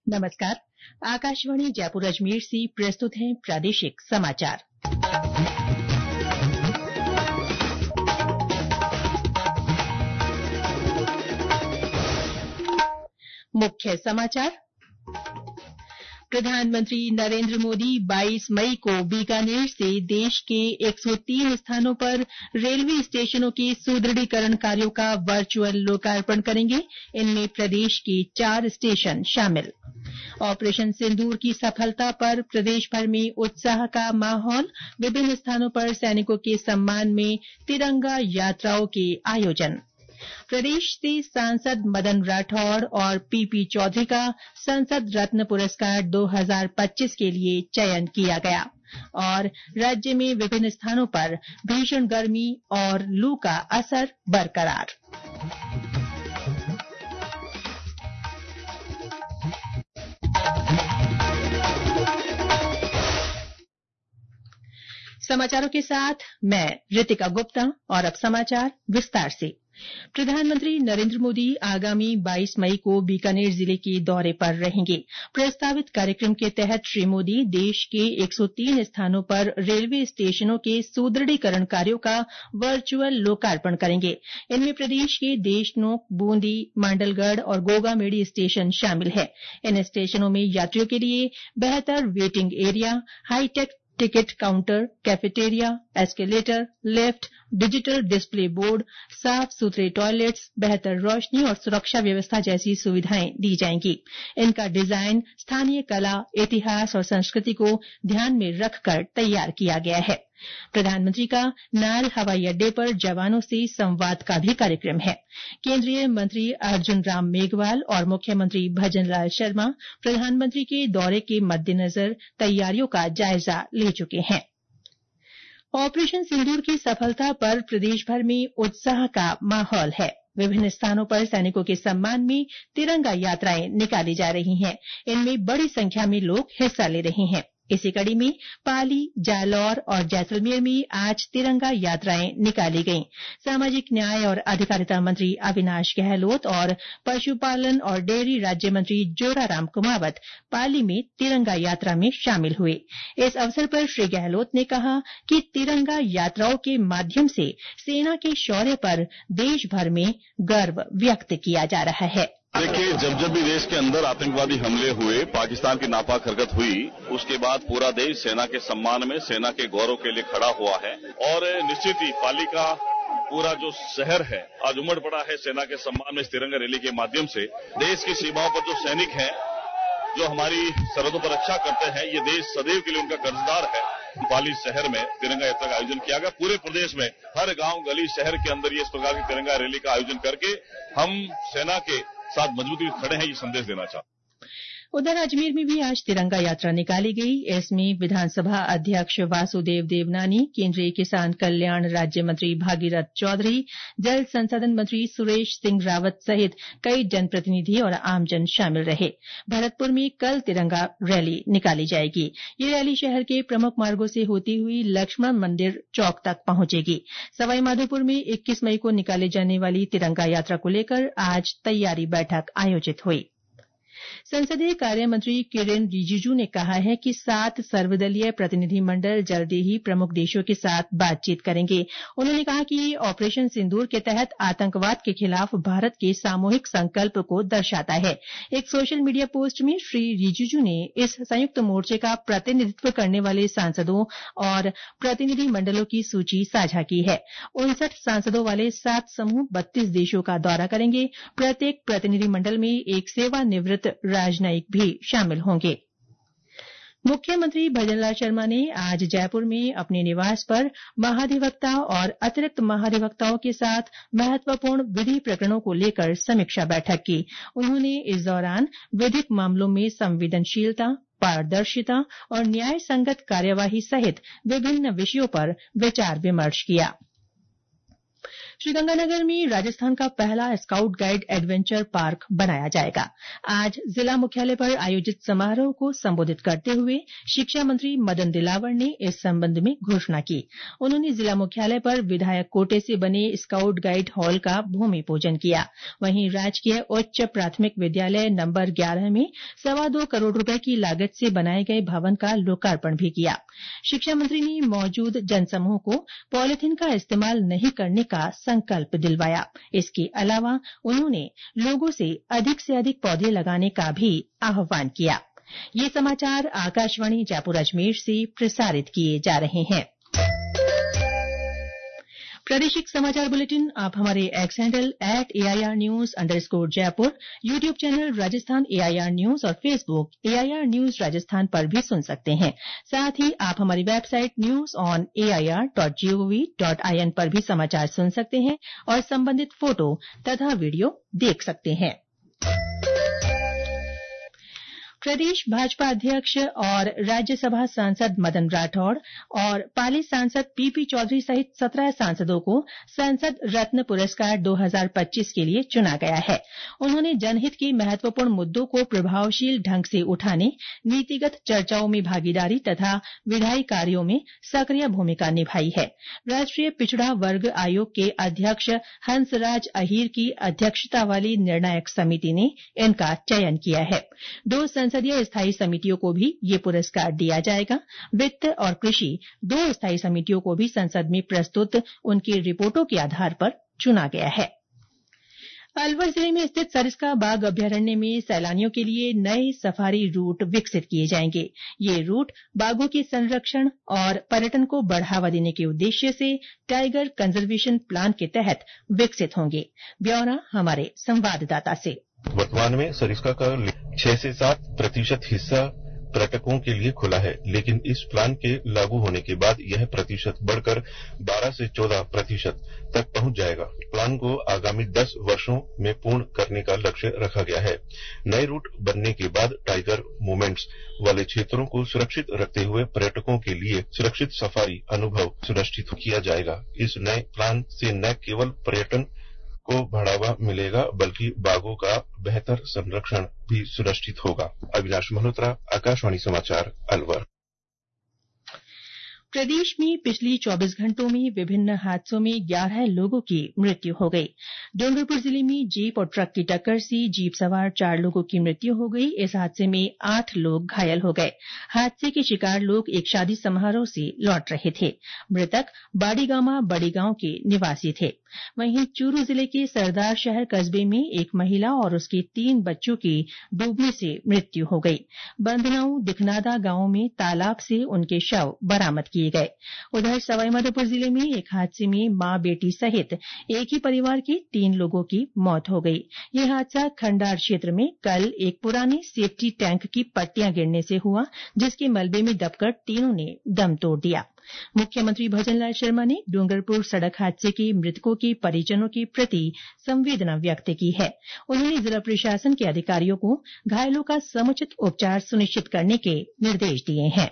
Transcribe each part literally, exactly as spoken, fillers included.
नमस्कार। आकाशवाणी जयपुर अजमेर से प्रस्तुत हैं प्रादेशिक समाचार। मुख्य समाचार। प्रधानमंत्री नरेंद्र मोदी बाईस मई को बीकानेर से देश के एक सौ तीन स्थानों पर रेलवे स्टेशनों के सुदृढ़ीकरण कार्यों का वर्चुअल लोकार्पण करेंगे। इनमें प्रदेश के चार स्टेशन शामिल। ऑपरेशन सिंदूर की सफलता पर प्रदेश भर में उत्साह का माहौल। विभिन्न स्थानों पर सैनिकों के सम्मान में तिरंगा यात्राओं के आयोजन। प्रदेश से सांसद मदन राठौड़ और पीपी चौधरी का संसद रत्न पुरस्कार दो हज़ार पच्चीस के लिए चयन किया गया। और राज्य में विभिन्न स्थानों पर भीषण गर्मी और लू का असर बरकरार। समाचारों के साथ मैं रितिका गुप्ता। और अब समाचार विस्तार से। प्रधानमंत्री नरेंद्र मोदी आगामी बाईस मई को बीकानेर जिले के दौरे पर रहेंगे। प्रस्तावित कार्यक्रम के तहत श्री मोदी देश के एक सौ तीन स्थानों पर रेलवे स्टेशनों के सुदृढ़ीकरण कार्यों का वर्चुअल लोकार्पण करेंगे। इनमें प्रदेश के देशनोक, बूंदी, मांडलगढ़ और गोगामेड़ी स्टेशन शामिल हैं। इन स्टेशनों में यात्रियों के लिए बेहतर waiting area, hi tech ticket counter, cafeteria, escalator, lift, digital display board, साफ सुथरे टॉयलेट्स, बेहतर रोशनी और सुरक्षा व्यवस्था जैसी सुविधाएं दी जाएंगी। इनका डिजाइन स्थानीय कला, इतिहास और संस्कृति को ध्यान में रखकर तैयार किया गया है। प्रधानमंत्री का नाल हवाई अड्डे पर जवानों से संवाद का भी कार्यक्रम है। केंद्रीय मंत्री अर्जुन राम मेघवाल और मुख्यमंत्री भजनलाल शर्मा प्रधानमंत्री के दौरे के मद्देनजर तैयारियों का जायजा ले चुके हैं। ऑपरेशन सिंदूर की सफलता पर प्रदेश भर में उत्साह का माहौल है। विभिन्न स्थानों पर सैनिकों के सम्मान में तिरंगा यात्राएं निकाली जा रही हैं। इनमें बड़ी संख्या में लोग हिस्सा ले रहे हैं। इसी कड़ी में पाली, जालौर और जैसलमेर में आज तिरंगा यात्राएं निकाली गईं। सामाजिक न्याय और अधिकारिता मंत्री अविनाश गहलोत और पशुपालन और डेयरी राज्य मंत्री जोराराम कुमावत पाली में तिरंगा यात्रा में शामिल हुए। इस अवसर पर श्री गहलोत ने कहा कि तिरंगा यात्राओं के माध्यम से सेना के शौर्य पर देश भर में गर्व व्यक्त किया जा रहा है। देखिए, जब जब भी देश के अंदर आतंकवादी हमले हुए, पाकिस्तान की नापाक हरकत हुई, उसके बाद पूरा देश सेना के सम्मान में, सेना के गौरव के लिए खड़ा हुआ है। और निश्चित ही पाली का पूरा जो शहर है आज उमड़ पड़ा है सेना के सम्मान में। इस तिरंगा रैली के माध्यम से देश की सीमाओं पर जो सैनिक हैं, जो हमारी सरहदों पर रक्षा करते हैं, ये देश सदैव के लिए उनका कर्जदार है। पाली शहर में तिरंगा यात्रा का आयोजन किया गया। पूरे प्रदेश में हर गांव, गली, शहर के अंदर ये इस प्रकार की तिरंगा रैली का आयोजन करके हम सेना के साथ मजबूती खड़े हैं, ये संदेश देना चाहते हैं। उधर अजमेर में भी आज तिरंगा यात्रा निकाली गई। इसमें विधानसभा अध्यक्ष वासुदेव देवनानी, केंद्रीय किसान कल्याण राज्य मंत्री भागीरथ चौधरी, जल संसाधन मंत्री सुरेश सिंह रावत सहित कई जनप्रतिनिधि और आमजन शामिल रहे। भरतपुर में कल तिरंगा रैली निकाली जाएगी। ये रैली शहर के प्रमुख मार्गों से होती हुई लक्ष्मण मंदिर चौक तक पहुंचेगी। सवाईमाधोपुर में इक्कीस मई को निकाले जाने वाली तिरंगा यात्रा को लेकर आज तैयारी बैठक आयोजित हुई। संसदीय कार्य मंत्री किरेन रिजिजू ने कहा है कि सात सर्वदलीय प्रतिनिधिमंडल जल्दी ही प्रमुख देशों के साथ बातचीत करेंगे। उन्होंने कहा कि ये ऑपरेशन सिंदूर के तहत आतंकवाद के खिलाफ भारत के सामूहिक संकल्प को दर्शाता है। एक सोशल मीडिया पोस्ट में श्री रिजिजू ने इस संयुक्त मोर्चे का प्रतिनिधित्व करने वाले सांसदों और प्रतिनिधिमंडलों की सूची साझा की है। उनसठ सांसदों वाले सात समूह बत्तीस देशों का दौरा करेंगे। प्रत्येक प्रतिनिधिमंडल में एक सेवानिवृत्त राजनयिक भी शामिल होंगे। मुख्यमंत्री भजनलाल शर्मा ने आज जयपुर में अपने निवास पर महाधिवक्ता और अतिरिक्त महाधिवक्ताओं के साथ महत्वपूर्ण विधि प्रकरणों को लेकर समीक्षा बैठक की। उन्होंने इस दौरान विधिक मामलों में संवेदनशीलता, पारदर्शिता और न्याय संगत कार्यवाही सहित विभिन्न विषयों पर विचार विमर्श किया। श्रीगंगानगर में राजस्थान का पहला स्काउट गाइड एडवेंचर पार्क बनाया जाएगा। आज जिला मुख्यालय पर आयोजित समारोह को संबोधित करते हुए शिक्षा मंत्री मदन दिलावर ने इस संबंध में घोषणा की। उन्होंने जिला मुख्यालय पर विधायक कोटे से बने स्काउट गाइड हॉल का भूमि पूजन किया। वहीं राजकीय उच्च प्राथमिक विद्यालय नंबर ग्यारह में सवा दो करोड़ रुपए की लागत से बनाए गए भवन का लोकार्पण भी किया। शिक्षा मंत्री ने मौजूद जनसमूह को पॉलिथीन का इस्तेमाल नहीं करने का संकल्प दिलवाया। इसके अलावा उन्होंने लोगों से अधिक से अधिक पौधे लगाने का भी आह्वान किया। ये समाचार आकाशवाणी जयपुर अजमेर से प्रसारित किए जा रहे हैं। प्रादेशिक समाचार बुलेटिन आप हमारे X handle at AIR news underscore Jaipur, YouTube channel Rajasthan AIR news और फेसबुक एआईआर न्यूज राजस्थान पर भी सुन सकते हैं। साथ ही आप हमारी website news on AIR dot GOV dot IN पर भी समाचार सुन सकते हैं और संबंधित फोटो तथा वीडियो देख सकते हैं। प्रदेश भाजपा अध्यक्ष और राज्यसभा सांसद मदन राठौड़ और पाली सांसद पीपी चौधरी सहित सत्रह सांसदों को संसद रत्न पुरस्कार दो हज़ार पच्चीस के लिए चुना गया है। उन्होंने जनहित के महत्वपूर्ण मुद्दों को प्रभावशील ढंग से उठाने, नीतिगत चर्चाओं में भागीदारी तथा विधायी कार्यों में सक्रिय भूमिका निभाई है। राष्ट्रीय पिछड़ा वर्ग आयोग के अध्यक्ष हंसराज अहीर की अध्यक्षता वाली निर्णायक समिति ने इनका चयन किया है। दो संसदीय स्थायी समितियों को भी ये पुरस्कार दिया जाएगा। वित्त और कृषि दो स्थायी समितियों को भी संसद में प्रस्तुत उनकी रिपोर्टों के आधार पर चुना गया है। अलवर जिले में स्थित सरिस्का बाघ अभ्यारण्य में सैलानियों के लिए नए सफारी रूट विकसित किए जाएंगे। ये रूट बाघों के संरक्षण और पर्यटन को बढ़ावा देने के उद्देश्य से टाइगर कंजर्वेशन प्लान के तहत विकसित होंगे। ब्यौरा हमारे संवाददाता से। वर्तमान में सरिस्का का छह से सात प्रतिशत हिस्सा पर्यटकों के लिए खुला है, लेकिन इस प्लान के लागू होने के बाद यह प्रतिशत बढ़कर बारह से चौदह प्रतिशत तक पहुंच जाएगा। प्लान को आगामी दस वर्षों में पूर्ण करने का लक्ष्य रखा गया है। नए रूट बनने के बाद टाइगर मूवमेंट्स वाले क्षेत्रों को सुरक्षित रखते हुए पर्यटकों के लिए सुरक्षित सफारी अनुभव सुनिश्चित किया जाएगा। इस नए प्लान से न केवल पर्यटन को बढ़ावा मिलेगा बल्कि बाघों का बेहतर संरक्षण भी सुनिश्चित होगा। अविनाश मल्होत्रा, आकाशवाणी समाचार, अलवर। प्रदेश में पिछले चौबीस घंटों में विभिन्न हादसों में ग्यारह लोगों की मृत्यु हो गई। डूंगरपुर जिले में जीप और ट्रक की टक्कर से जीप सवार चार लोगों की मृत्यु हो गई। इस हादसे में आठ लोग घायल हो गए। हादसे के शिकार लोग एक शादी समारोह से लौट रहे थे। मृतक बाड़ीगामा बड़ी गांव के निवासी थे। वहीं चूरू जिले के सरदार शहर कस्बे में एक महिला और उसके तीन बच्चों की डूबने से मृत्यु हो गई। बंदनाऊ दिखनादा गांव में तालाब से उनके शव बरामद किए गए। उधर सवाईमाधोपुर जिले में एक हादसे में मां बेटी सहित एक ही परिवार के तीन लोगों की मौत हो गई। यह हादसा खंडार क्षेत्र में कल एक पुराने सेफ्टी टैंक की पट्टियां गिरने से हुआ, जिसके मलबे में दबकर तीनों ने दम तोड़ दिया। मुख्यमंत्री भजनलाल शर्मा ने डूंगरपुर सड़क हादसे के मृतकों के परिजनों के प्रति संवेदना व्यक्त की है। उन्होंने जिला प्रशासन के अधिकारियों को घायलों का समुचित उपचार सुनिश्चित करने के निर्देश दिए हैं।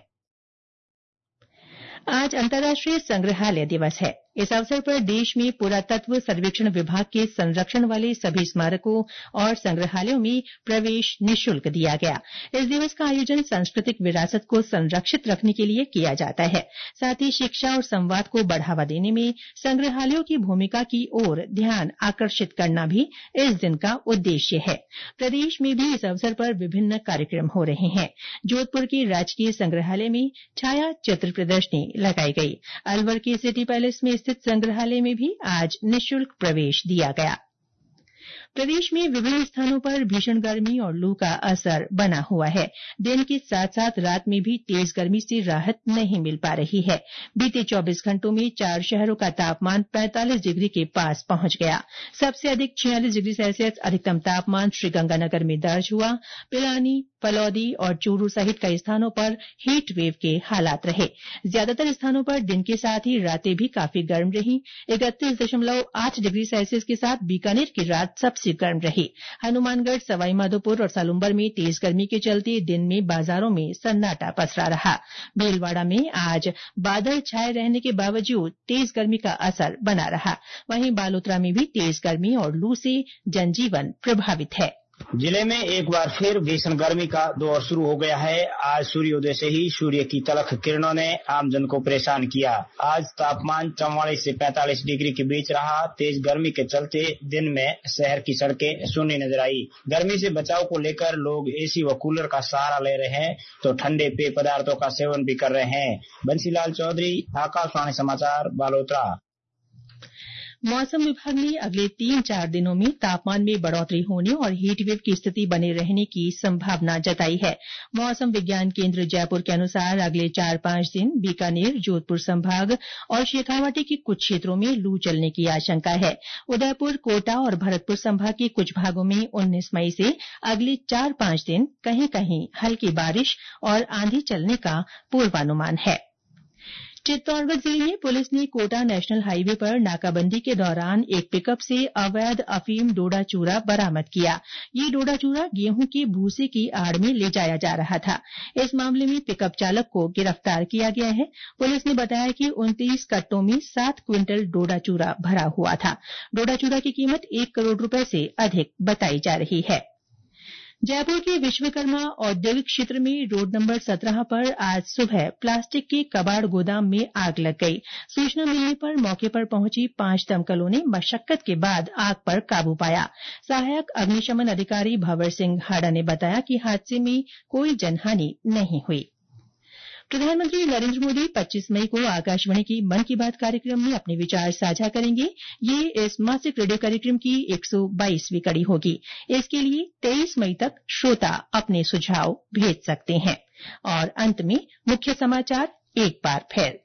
आज अंतर्राष्ट्रीय संग्रहालय दिवस है। इस अवसर पर देश में पुरातत्व सर्वेक्षण विभाग के संरक्षण वाले सभी स्मारकों और संग्रहालयों में प्रवेश निःशुल्क दिया गया। इस दिवस का आयोजन सांस्कृतिक विरासत को संरक्षित रखने के लिए किया जाता है। साथ ही शिक्षा और संवाद को बढ़ावा देने में संग्रहालयों की भूमिका की ओर ध्यान आकर्षित करना भी इस दिन का उद्देश्य है। प्रदेश में भी इस अवसर पर विभिन्न कार्यक्रम हो रहे हैं। जोधपुर के राजकीय संग्रहालय में छाया चित्र प्रदर्शनी लगाई गई। अलवर के सिटी पैलेस में स्थित संग्रहालय में भी आज निःशुल्क प्रवेश दिया गया। प्रदेश में विभिन्न स्थानों पर भीषण गर्मी और लू का असर बना हुआ है। दिन के साथ साथ रात में भी तेज गर्मी से राहत नहीं मिल पा रही है। बीते चौबीस घंटों में चार शहरों का तापमान पैंतालीस डिग्री के पास पहुंच गया। सबसे अधिक छियालीस डिग्री सेल्सियस अधिकतम तापमान श्रीगंगानगर में दर्ज हुआ। पिलानी, फलौदी और चूरू सहित कई स्थानों पर हीट वेव के हालात रहे। ज्यादातर स्थानों पर दिन के साथ ही रातें भी काफी गर्म रही। इकतीस दशमलव आठ डिग्री सेल्सियस के साथ बीकानेर की रात सबसे गर्म रही। हनुमानगढ़, सवाईमाधोपुर और सालुम्बर में तेज गर्मी के चलते दिन में बाजारों में सन्नाटा पसरा रहा। भीलवाड़ा में आज बादल छाये रहने के बावजूद तेज गर्मी का असर बना रहा। वहीं बालोतरा में भी तेज गर्मी और लू से जनजीवन प्रभावित है। जिले में एक बार फिर भीषण गर्मी का दौर शुरू हो गया है। आज सूर्योदय से ही सूर्य की तलख किरणों ने आमजन को परेशान किया। आज तापमान चौवालीस से पैंतालीस डिग्री के बीच रहा। तेज गर्मी के चलते दिन में शहर की सड़कें सूनी नजर आई। गर्मी से बचाव को लेकर लोग एसी व कूलर का सहारा ले रहे हैं तो ठंडे पेय पदार्थों का सेवन भी कर रहे हैं। बंसीलाल चौधरी, आकाशवाणी समाचार, बालोतरा। मौसम विभाग ने अगले तीन चार दिनों में तापमान में बढ़ोतरी होने और हीटवेव की स्थिति बने रहने की संभावना जताई है। मौसम विज्ञान केंद्र जयपुर के अनुसार अगले चार पांच दिन बीकानेर, जोधपुर संभाग और शेखावाटी के कुछ क्षेत्रों में लू चलने की आशंका है। उदयपुर, कोटा और भरतपुर संभाग के कुछ भागों में उन्नीस मई से अगले चार पांच दिन कहीं कहीं हल्की बारिश और आंधी चलने का पूर्वानुमान है। चित्तौड़गढ़ जिले में पुलिस ने कोटा नेशनल हाईवे पर नाकाबंदी के दौरान एक पिकअप से अवैध अफीम डोडा चूरा बरामद किया। ये डोडा चूरा गेहूं के भूसे की आड़ में ले जाया जा रहा था। इस मामले में पिकअप चालक को गिरफ्तार किया गया है। पुलिस ने बताया कि उनतीस कट्टों में सात क्विंटल डोडा चूरा भरा हुआ था। डोडा चूरा की कीमत एक करोड़ रुपए से अधिक बताई जा रही है। जयपुर के विश्वकर्मा औद्योगिक क्षेत्र में रोड नंबर सत्रह पर आज सुबह प्लास्टिक के कबाड़ गोदाम में आग लग गई। सूचना मिलने पर मौके पर पहुंची पांच दमकलों ने मशक्कत के बाद आग पर काबू पाया। सहायक अग्निशमन अधिकारी भंवर सिंह हाड़ा ने बताया कि हादसे में कोई जनहानि नहीं हुई। प्रधानमंत्री नरेंद्र मोदी पच्चीस मई को आकाशवाणी की मन की बात कार्यक्रम में अपने विचार साझा करेंगे। ये इस मासिक रेडियो कार्यक्रम की एक सौ बाईसवीं कड़ी होगी। इसके लिए तेईस मई तक श्रोता अपने सुझाव भेज सकते हैं। और अंत में मुख्य समाचार एक बार फिर।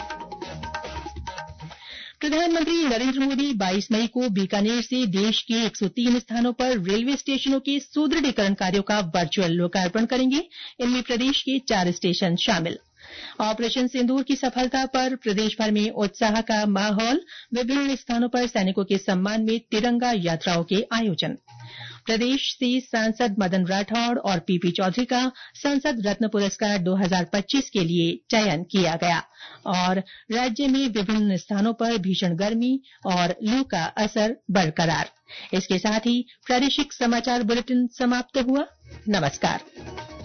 प्रधानमंत्री नरेंद्र मोदी बाईस मई को बीकानेर से देश के एक सौ तीन स्थानों पर रेलवे स्टेशनों के सुदृढ़ीकरण कार्यों का वर्चुअल लोकार्पण करेंगे। इनमें प्रदेश के चार स्टेशन शामिल। ऑपरेशन सिंदूर की सफलता पर प्रदेश भर में उत्साह का माहौल। विभिन्न स्थानों पर सैनिकों के सम्मान में तिरंगा यात्राओं के आयोजन। प्रदेश से सांसद मदन राठौड़ और पीपी चौधरी का संसद रत्न पुरस्कार दो हज़ार पच्चीस के लिए चयन किया गया। और राज्य में विभिन्न स्थानों पर भीषण गर्मी और लू का असर बरकरार। इसके साथ ही प्रादेशिक समाचार बुलेटिन समाप्त हुआ। नमस्कार।